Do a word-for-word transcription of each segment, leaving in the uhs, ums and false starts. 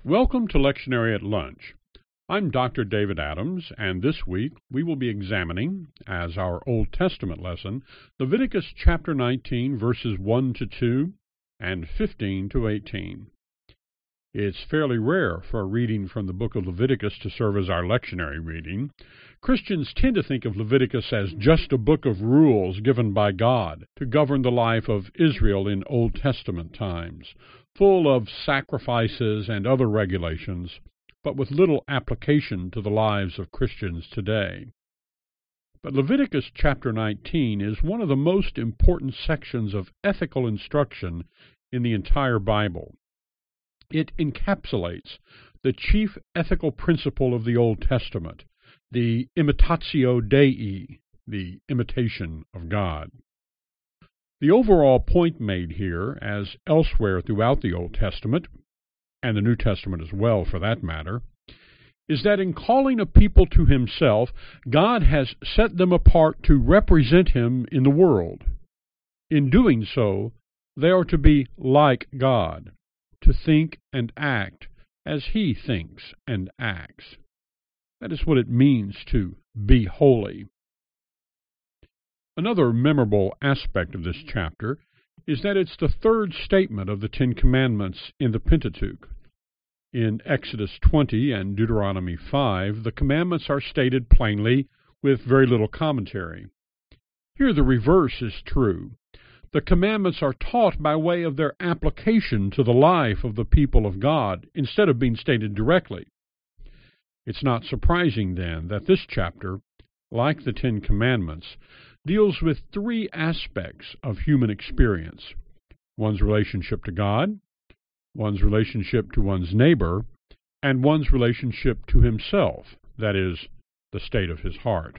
Welcome to Lectionary at Lunch. I'm Doctor David Adams, and this week we will be examining, as our Old Testament lesson, Leviticus chapter nineteen, verses one to two and fifteen to eighteen. It's fairly rare for a reading from the book of Leviticus to serve as our lectionary reading. Christians tend to think of Leviticus as just a book of rules given by God to govern the life of Israel in Old Testament times, full of sacrifices and other regulations, but with little application to the lives of Christians today. But Leviticus chapter nineteen is one of the most important sections of ethical instruction in the entire Bible. It encapsulates the chief ethical principle of the Old Testament, the imitatio Dei, the imitation of God. The overall point made here, as elsewhere throughout the Old Testament, and the New Testament as well for that matter, is that in calling a people to himself, God has set them apart to represent him in the world. In doing so, they are to be like God, to think and act as he thinks and acts. That is what it means to be holy. Another memorable aspect of this chapter is that it's the third statement of the Ten Commandments in the Pentateuch. In Exodus twenty and Deuteronomy five, the commandments are stated plainly with very little commentary. Here the reverse is true. The commandments are taught by way of their application to the life of the people of God instead of being stated directly. It's not surprising, then, that this chapter, like the Ten Commandments, deals with three aspects of human experience: one's relationship to God, one's relationship to one's neighbor, and one's relationship to himself, that is, the state of his heart.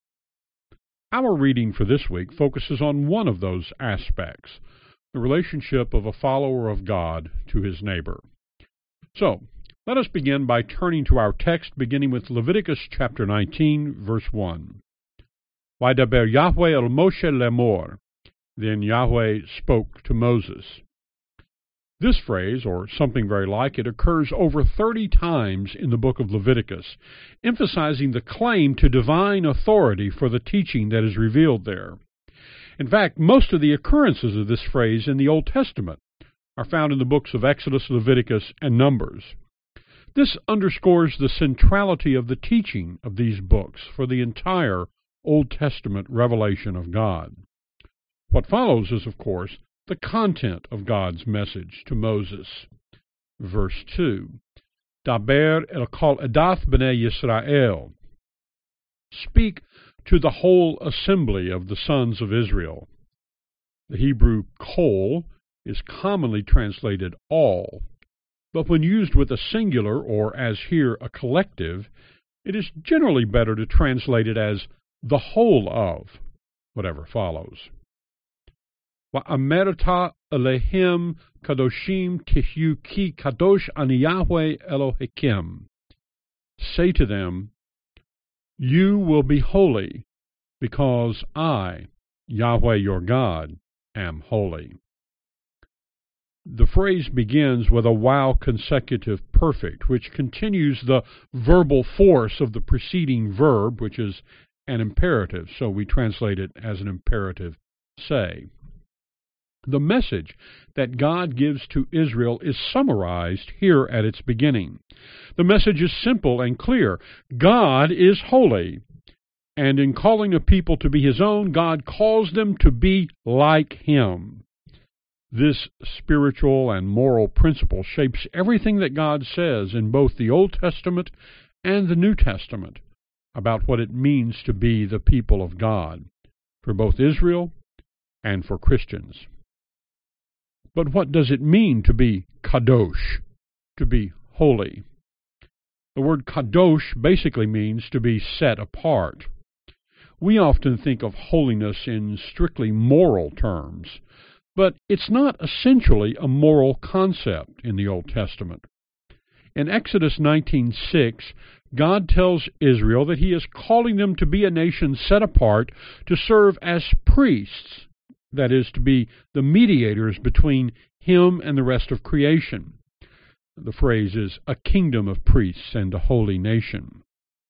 Our reading for this week focuses on one of those aspects, the relationship of a follower of God to his neighbor. So, let us begin by turning to our text, beginning with Leviticus chapter nineteen, verse one. Vaydaber Yahweh el Moshe lemor. Then Yahweh spoke to Moses. This phrase, or something very like it, occurs over thirty times in the book of Leviticus, emphasizing the claim to divine authority for the teaching that is revealed there. In fact, most of the occurrences of this phrase in the Old Testament are found in the books of Exodus, Leviticus, and Numbers. This underscores the centrality of the teaching of these books for the entire Old Testament revelation of God. What follows is, of course, the content of God's message to Moses. Verse two, Daber el kol edath b'nei Yisrael. Speak to the whole assembly of the sons of Israel. The Hebrew kol is commonly translated all, but when used with a singular, or as here a collective, it is generally better to translate it as the whole of whatever follows. Va'amerta Elohim kadoshim tihyu ki kadosh ani Yahweh Elohim. Say to them, you will be holy, because I, Yahweh your God, am holy. The phrase begins with a wow consecutive perfect, which continues the verbal force of the preceding verb, which is an imperative, so we translate it as an imperative say. The message that God gives to Israel is summarized here at its beginning. The message is simple and clear. God is holy, and in calling a people to be his own, God calls them to be like him. This spiritual and moral principle shapes everything that God says in both the Old Testament and the New Testament about what it means to be the people of God, for both Israel and for Christians. But what does it mean to be kadosh, to be holy? The word kadosh basically means to be set apart. We often think of holiness in strictly moral terms, but it's not essentially a moral concept in the Old Testament. In Exodus nineteen six, God tells Israel that he is calling them to be a nation set apart to serve as priests, that is, to be the mediators between him and the rest of creation. The phrase is a kingdom of priests and a holy nation.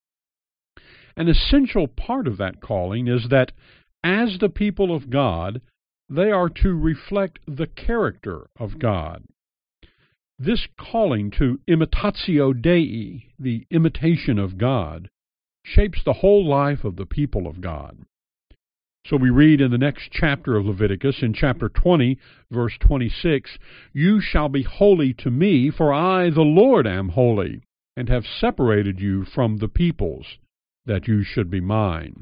An essential part of that calling is that as the people of God, they are to reflect the character of God. This calling to imitatio Dei, the imitation of God, shapes the whole life of the people of God. So we read in the next chapter of Leviticus, in chapter twenty, verse twenty-six, "You shall be holy to me, for I, the Lord, am holy, and have separated you from the peoples, that you should be mine."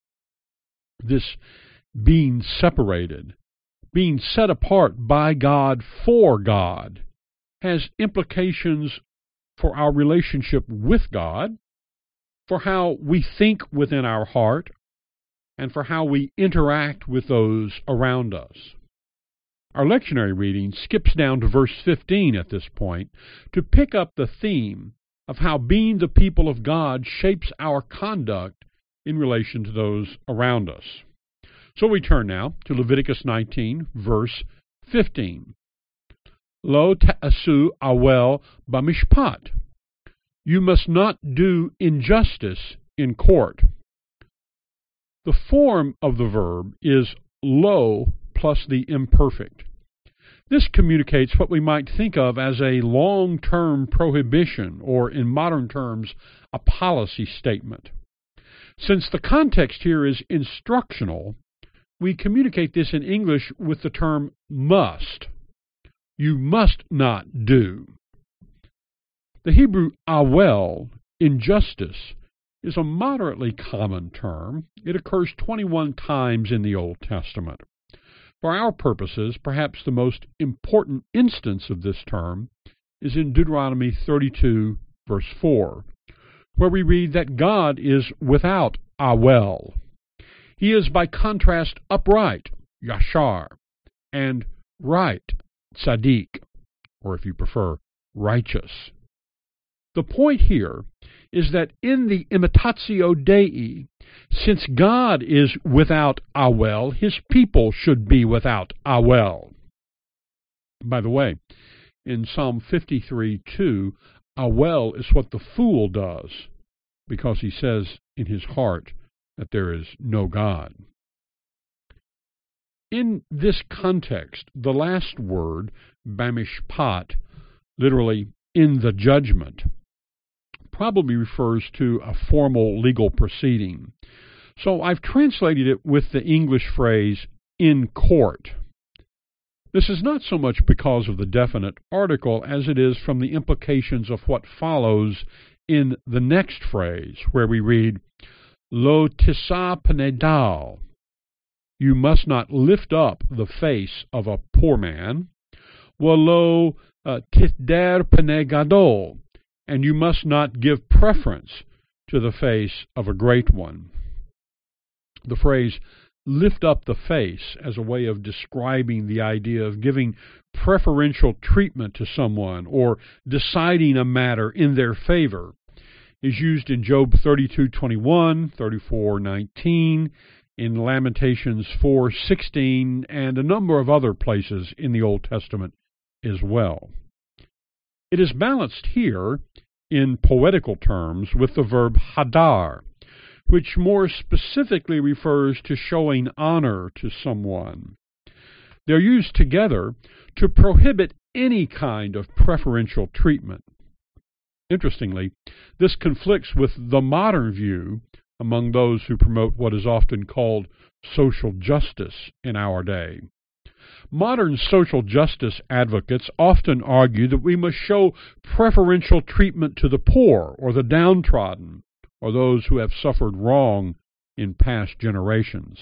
This being separated, being set apart by God for God, has implications for our relationship with God, for how we think within our heart, and for how we interact with those around us. Our lectionary reading skips down to verse fifteen at this point to pick up the theme of how being the people of God shapes our conduct in relation to those around us. So we turn now to Leviticus nineteen, verse fifteen. Lo ta'asu awel b'mishpat. You must not do injustice in court. The form of the verb is lo plus the imperfect. This communicates what we might think of as a long-term prohibition, or in modern terms, a policy statement. Since the context here is instructional, we communicate this in English with the term must. You must not do. The Hebrew awel, injustice, is a moderately common term. It occurs twenty-one times in the Old Testament. For our purposes, perhaps the most important instance of this term is in Deuteronomy thirty-two, verse four, where we read that God is without awel. He is by contrast upright, yashar, and right, tzaddik, or if you prefer, righteous. The point here is that in the imitatio Dei, since God is without awel, his people should be without awel. By the way, in Psalm fifty-three two, awel is what the fool does, because he says in his heart that there is no God. In this context, the last word, bamishpat, literally in the judgment, probably refers to a formal legal proceeding. So I've translated it with the English phrase, in court. This is not so much because of the definite article as it is from the implications of what follows in the next phrase, where we read, Lo tisa pnei dal. You must not lift up the face of a poor man. Walo titder pnei gadol. And you must not give preference to the face of a great one. The phrase, lift up the face, as a way of describing the idea of giving preferential treatment to someone or deciding a matter in their favor, is used in Job thirty-two twenty-one, thirty-four nineteen, in Lamentations four sixteen, and a number of other places in the Old Testament as well. It is balanced here in poetical terms with the verb hadar, which more specifically refers to showing honor to someone. They're used together to prohibit any kind of preferential treatment. Interestingly, this conflicts with the modern view among those who promote what is often called social justice in our day. Modern social justice advocates often argue that we must show preferential treatment to the poor or the downtrodden or those who have suffered wrong in past generations.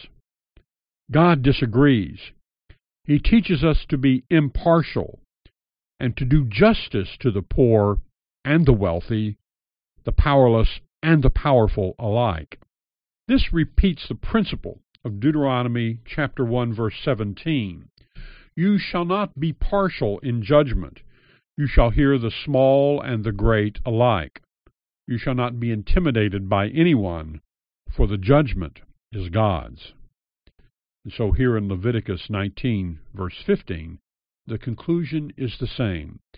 God disagrees. He teaches us to be impartial and to do justice to the poor and the wealthy, the powerless and the powerful alike. This repeats the principle of Deuteronomy chapter one, verse seventeen. You shall not be partial in judgment. You shall hear the small and the great alike. You shall not be intimidated by anyone, for the judgment is God's. And so here in Leviticus nineteen, verse fifteen, the conclusion is the same.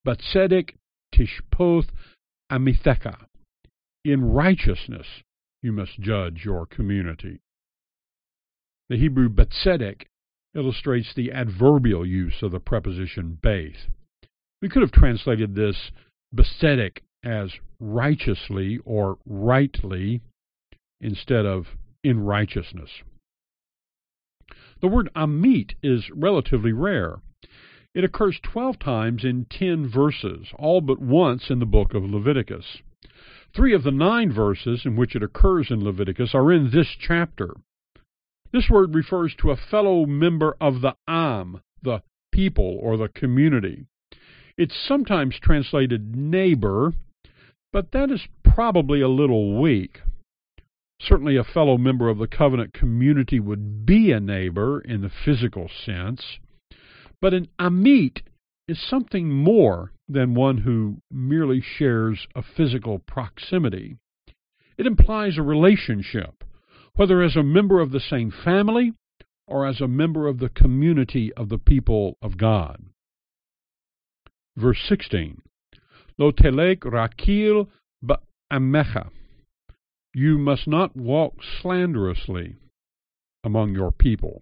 Batzedek Tishpoth Amithecha. In righteousness you must judge your community. The Hebrew Batzedek illustrates the adverbial use of the preposition beth. We could have translated this Batzedek as righteously or rightly instead of in righteousness. The word amit is relatively rare. It occurs twelve times in ten verses, all but once in the book of Leviticus. Three of the nine verses in which it occurs in Leviticus are in this chapter. This word refers to a fellow member of the Am, the people or the community. It's sometimes translated neighbor, but that is probably a little weak. Certainly a fellow member of the covenant community would be a neighbor in the physical sense, but an amit is something more than one who merely shares a physical proximity. It implies a relationship, whether as a member of the same family or as a member of the community of the people of God. Verse sixteen, Lo telek rakil ba'amecha. You must not walk slanderously among your people.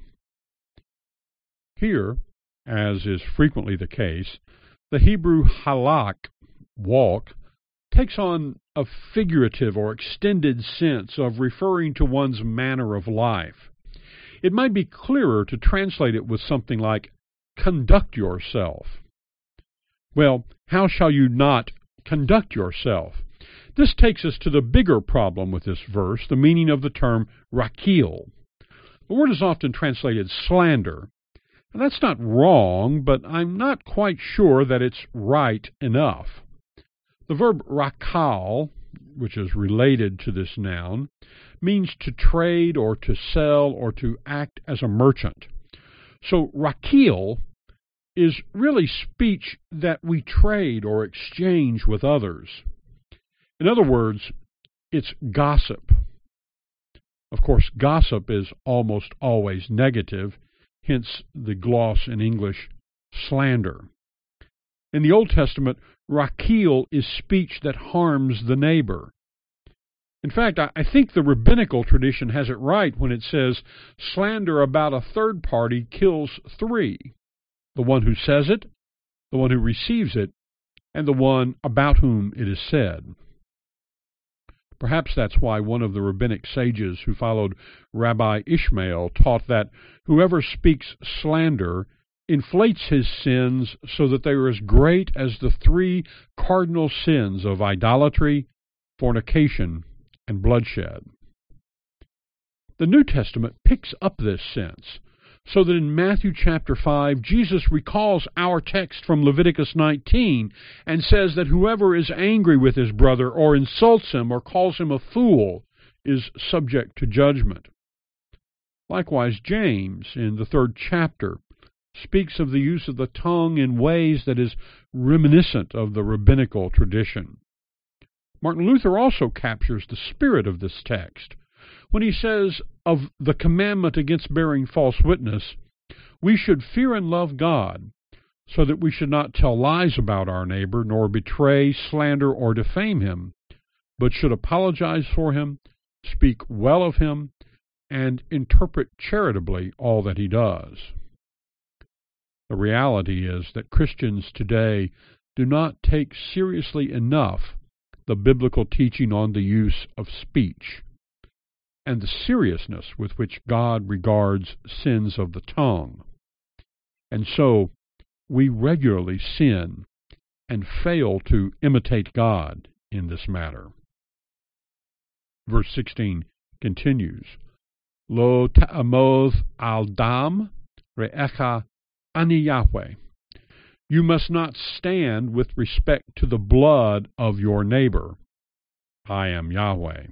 Here, as is frequently the case, the Hebrew halak, walk, takes on a figurative or extended sense of referring to one's manner of life. It might be clearer to translate it with something like, conduct yourself. Well, how shall you not conduct yourself? This takes us to the bigger problem with this verse, the meaning of the term rakil. The word is often translated slander. And that's not wrong, but I'm not quite sure that it's right enough. The verb rakal, which is related to this noun, means to trade or to sell or to act as a merchant. So rakil is really speech that we trade or exchange with others. In other words, it's gossip. Of course, gossip is almost always negative, hence the gloss in English, slander. In the Old Testament, rakil is speech that harms the neighbor. In fact, I think the rabbinical tradition has it right when it says slander about a third party kills three: the one who says it, the one who receives it, and the one about whom it is said. Perhaps that's why one of the rabbinic sages who followed Rabbi Ishmael taught that whoever speaks slander inflates his sins so that they are as great as the three cardinal sins of idolatry, fornication, and bloodshed. The New Testament picks up this sense, so that in Matthew chapter five, Jesus recalls our text from Leviticus nineteen and says that whoever is angry with his brother or insults him or calls him a fool is subject to judgment. Likewise, James, in the third chapter, speaks of the use of the tongue in ways that is reminiscent of the rabbinical tradition. Martin Luther also captures the spirit of this text when he says of the commandment against bearing false witness, we should fear and love God, so that we should not tell lies about our neighbor, nor betray, slander, or defame him, but should apologize for him, speak well of him, and interpret charitably all that he does. The reality is that Christians today do not take seriously enough the biblical teaching on the use of speech and the seriousness with which God regards sins of the tongue. And so we regularly sin and fail to imitate God in this matter. Verse sixteen continues, Lo ta'amoth al dam re'echa ani Yahweh. You must not stand with respect to the blood of your neighbor. I am Yahweh.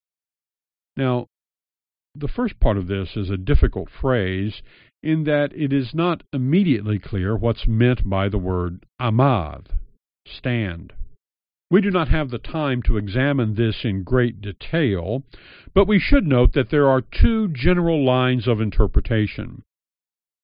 Now, the first part of this is a difficult phrase in that it is not immediately clear what's meant by the word amad, stand. We do not have the time to examine this in great detail, but we should note that there are two general lines of interpretation.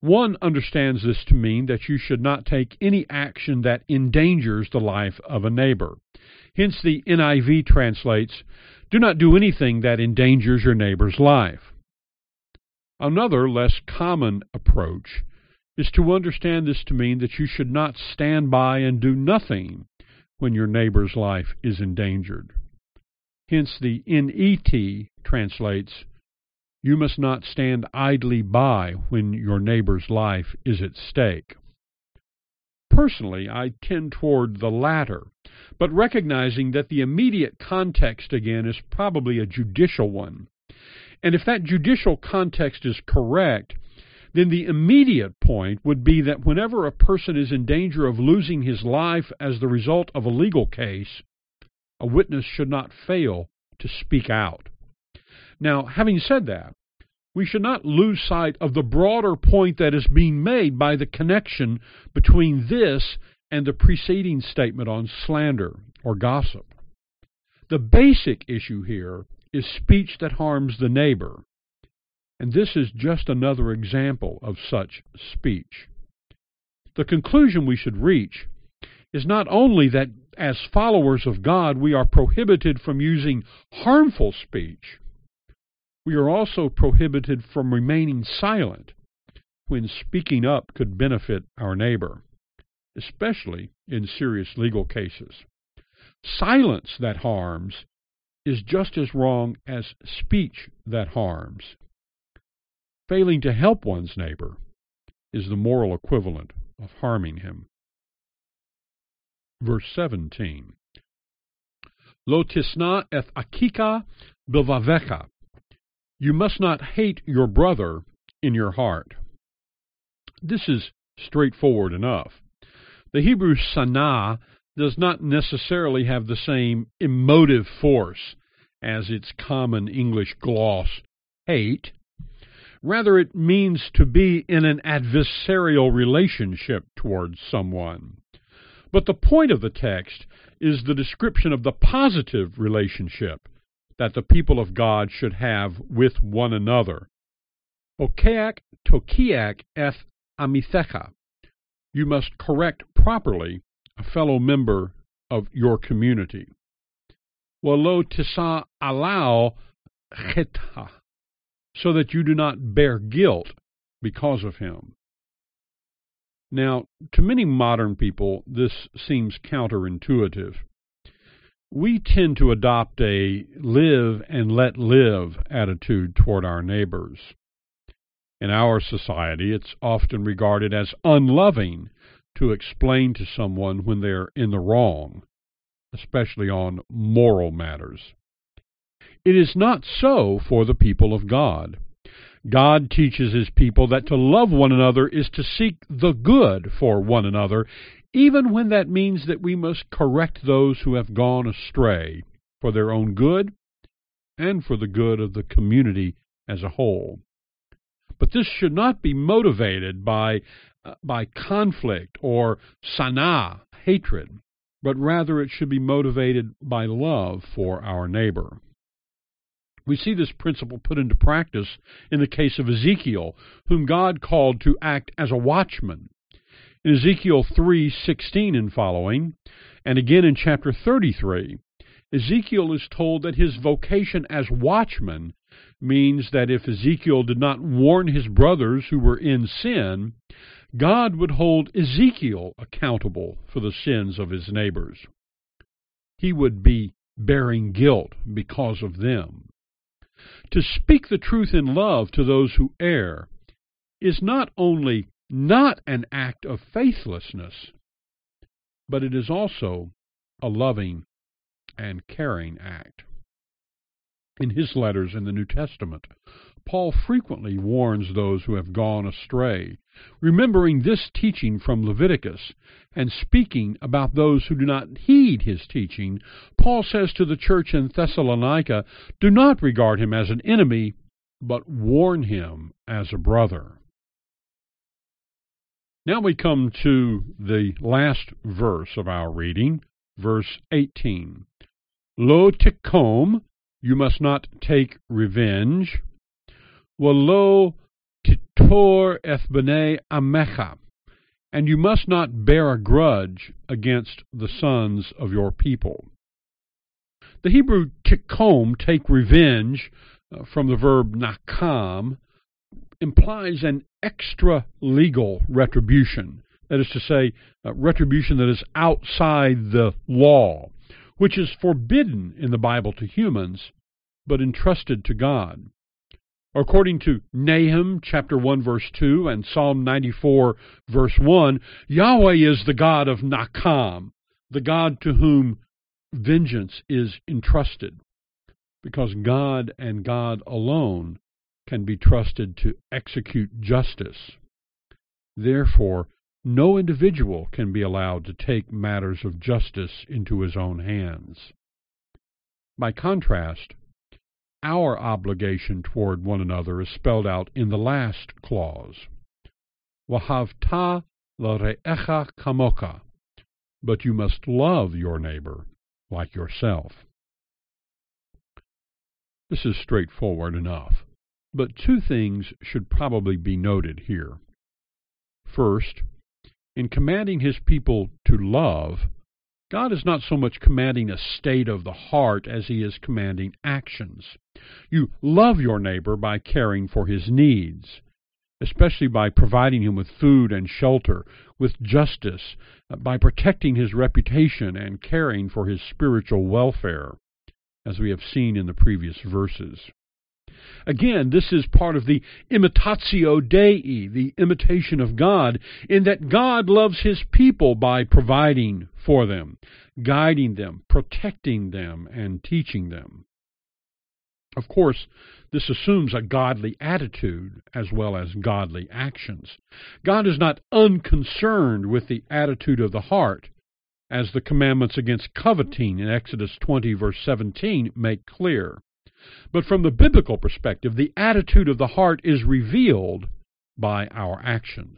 One understands this to mean that you should not take any action that endangers the life of a neighbor. Hence the N I V translates, "Do not do anything that endangers your neighbor's life." Another, less common approach is to understand this to mean that you should not stand by and do nothing when your neighbor's life is endangered. Hence the N E T translates, "You must not stand idly by when your neighbor's life is at stake." Personally, I tend toward the latter, but recognizing that the immediate context again is probably a judicial one. And if that judicial context is correct, then the immediate point would be that whenever a person is in danger of losing his life as the result of a legal case, a witness should not fail to speak out. Now, having said that, we should not lose sight of the broader point that is being made by the connection between this and the preceding statement on slander or gossip. The basic issue here is speech that harms the neighbor, and this is just another example of such speech. The conclusion we should reach is not only that as followers of God we are prohibited from using harmful speech, we are also prohibited from remaining silent when speaking up could benefit our neighbor, especially in serious legal cases. Silence that harms is just as wrong as speech that harms. Failing to help one's neighbor is the moral equivalent of harming him. Verse seventeen. Lo tisna eth akika bilvavecha. You must not hate your brother in your heart. This is straightforward enough. The Hebrew sanah does not necessarily have the same emotive force as its common English gloss, hate. Rather, it means to be in an adversarial relationship towards someone. But the point of the text is the description of the positive relationship that the people of God should have with one another. Okeak tokiak eth amithecha. You must correct properly a fellow member of your community. Walo tisa alao cheta, so that you do not bear guilt because of him. Now, to many modern people, this seems counterintuitive. We tend to adopt a live and let live attitude toward our neighbors. In our society, it's often regarded as unloving to explain to someone when they're in the wrong, especially on moral matters. It is not so for the people of God. God teaches his people that to love one another is to seek the good for one another, even when that means that we must correct those who have gone astray for their own good and for the good of the community as a whole. But this should not be motivated by, uh, by conflict or sanah, hatred, but rather it should be motivated by love for our neighbor. We see this principle put into practice in the case of Ezekiel, whom God called to act as a watchman. In Ezekiel three sixteen and following, and again in chapter thirty-three, Ezekiel is told that his vocation as watchman means that if Ezekiel did not warn his brothers who were in sin, God would hold Ezekiel accountable for the sins of his neighbors. He would be bearing guilt because of them. To speak the truth in love to those who err is not only not an act of faithlessness, but it is also a loving and caring act. In his letters in the New Testament, Paul frequently warns those who have gone astray, remembering this teaching from Leviticus, and speaking about those who do not heed his teaching. Paul says to the church in Thessalonica, do not regard him as an enemy, but warn him as a brother. Now we come to the last verse of our reading, verse eighteen. Lo tikom, you must not take revenge. Walo titor eth b'nei amecha, and you must not bear a grudge against the sons of your people. The Hebrew tikom, take revenge, uh, from the verb nakam, implies an extra-legal retribution. That is to say, uh, retribution that is outside the law, which is forbidden in the Bible to humans, but entrusted to God. According to Nahum chapter one verse two and Psalm ninety-four verse one, Yahweh is the God of Nakam, the God to whom vengeance is entrusted, because God and God alone can be trusted to execute justice. Therefore, no individual can be allowed to take matters of justice into his own hands. By contrast, our obligation toward one another is spelled out in the last clause. Wahavta l're'echa kamoka, but you must love your neighbor like yourself. This is straightforward enough, but two things should probably be noted here. First, in commanding his people to love, God is not so much commanding a state of the heart as he is commanding actions. You love your neighbor by caring for his needs, especially by providing him with food and shelter, with justice, by protecting his reputation and caring for his spiritual welfare, as we have seen in the previous verses. Again, this is part of the imitatio Dei, the imitation of God, in that God loves his people by providing for them, guiding them, protecting them, and teaching them. Of course, this assumes a godly attitude as well as godly actions. God is not unconcerned with the attitude of the heart, as the commandments against coveting in Exodus twenty verse seventeen make clear. But from the biblical perspective, the attitude of the heart is revealed by our actions.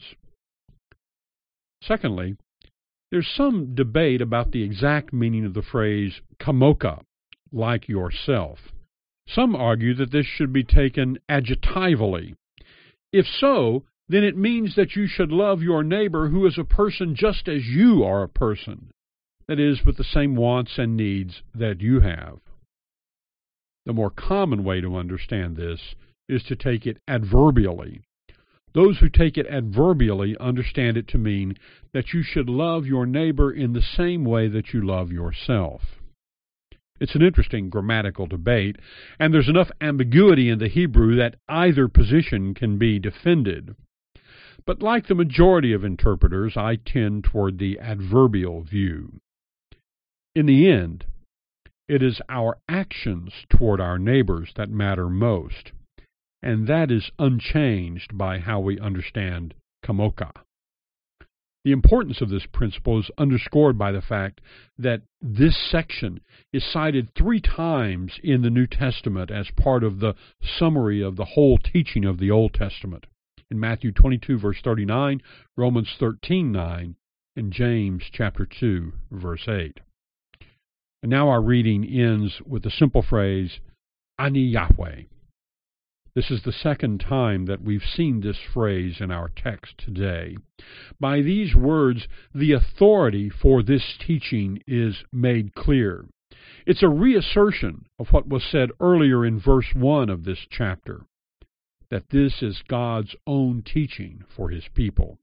Secondly, there's some debate about the exact meaning of the phrase kamoka, like yourself. Some argue that this should be taken adjectively. If so, then it means that you should love your neighbor who is a person just as you are a person, that is, with the same wants and needs that you have. The more common way to understand this is to take it adverbially. Those who take it adverbially understand it to mean that you should love your neighbor in the same way that you love yourself. It's an interesting grammatical debate, and there's enough ambiguity in the Hebrew that either position can be defended. But like the majority of interpreters, I tend toward the adverbial view. In the end, it is our actions toward our neighbors that matter most, and that is unchanged by how we understand kamoka. The importance of this principle is underscored by the fact that this section is cited three times in the New Testament as part of the summary of the whole teaching of the Old Testament. In Matthew twenty-two, verse thirty-nine, Romans thirteen, nine, and James chapter two, verse eight. And now our reading ends with the simple phrase, Ani Yahweh. This is the second time that we've seen this phrase in our text today. By these words, the authority for this teaching is made clear. It's a reassertion of what was said earlier in verse one of this chapter, that this is God's own teaching for his people.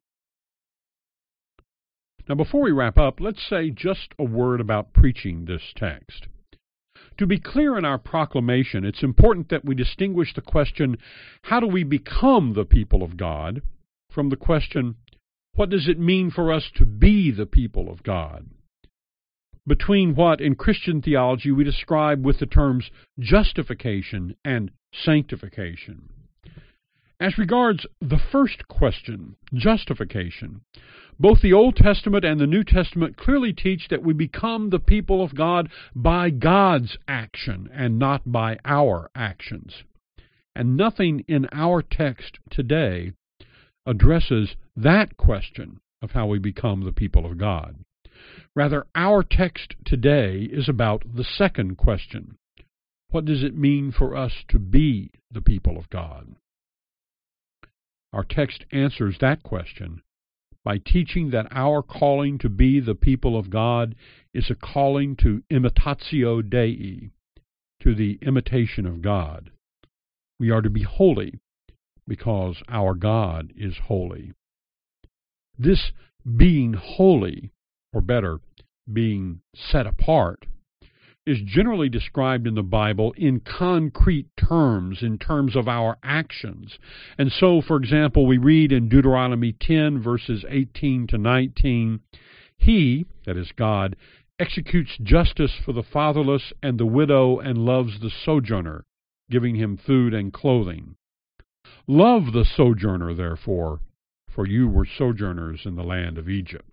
Now, before we wrap up, let's say just a word about preaching this text. To be clear in our proclamation, it's important that we distinguish the question, how do we become the people of God, from the question, what does it mean for us to be the people of God? Between what in Christian theology we describe with the terms justification and sanctification. As regards the first question, justification, both the Old Testament and the New Testament clearly teach that we become the people of God by God's action and not by our actions. And nothing in our text today addresses that question of how we become the people of God. Rather, our text today is about the second question. What does it mean for us to be the people of God? Our text answers that question by teaching that our calling to be the people of God is a calling to imitatio Dei, to the imitation of God. We are to be holy because our God is holy. This being holy, or better, being set apart, is generally described in the Bible in concrete terms, in terms of our actions. And so, for example, we read in Deuteronomy ten, verses eighteen to nineteen, He, that is God, executes justice for the fatherless and the widow and loves the sojourner, giving him food and clothing. Love the sojourner, therefore, for you were sojourners in the land of Egypt.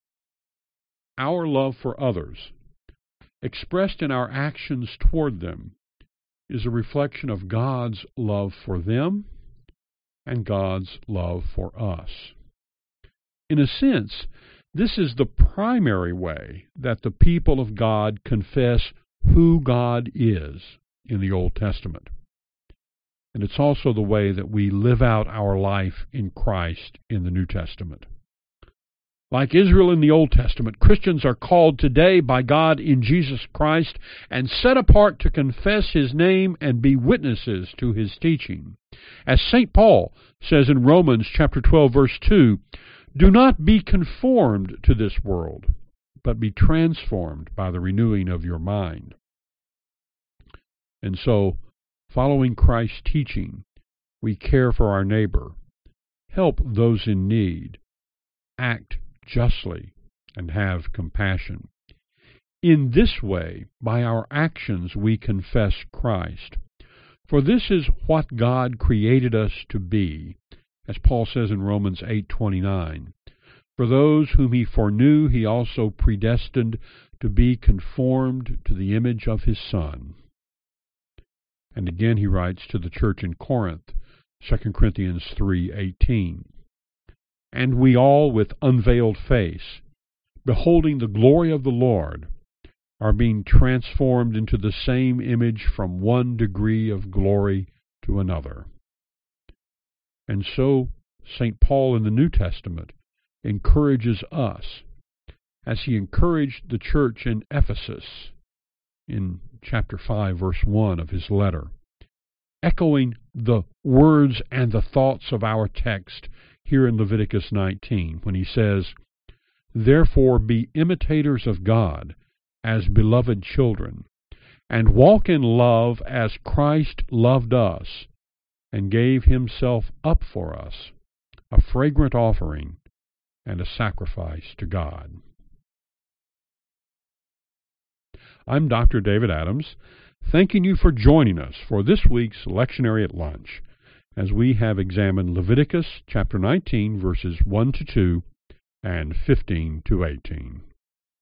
Our love for others, expressed in our actions toward them, is a reflection of God's love for them and God's love for us. In a sense, this is the primary way that the people of God confess who God is in the Old Testament. And it's also the way that we live out our life in Christ in the New Testament. Like Israel in the Old Testament, Christians are called today by God in Jesus Christ and set apart to confess His name and be witnesses to His teaching. As Saint Paul says in Romans chapter twelve, verse two, "Do not be conformed to this world, but be transformed by the renewing of your mind." And so, following Christ's teaching, we care for our neighbor, help those in need, act justly, and have compassion. In this way, by our actions, we confess Christ. For this is what God created us to be, as Paul says in Romans eight twenty-nine. For those whom He foreknew, He also predestined to be conformed to the image of His Son. And again he writes to the church in Corinth, Second Corinthians three eighteen. And we all, with unveiled face, beholding the glory of the Lord, are being transformed into the same image from one degree of glory to another. And so Saint Paul in the New Testament encourages us, as he encouraged the church in Ephesus in chapter five, verse one of his letter, echoing the words and the thoughts of our text here in Leviticus nineteen, when he says, "Therefore be imitators of God as beloved children, and walk in love as Christ loved us, and gave Himself up for us, a fragrant offering and a sacrifice to God." I'm Doctor David Adams, thanking you for joining us for this week's Lectionary at Lunch, as we have examined Leviticus chapter nineteen, verses one to two and fifteen to eighteen.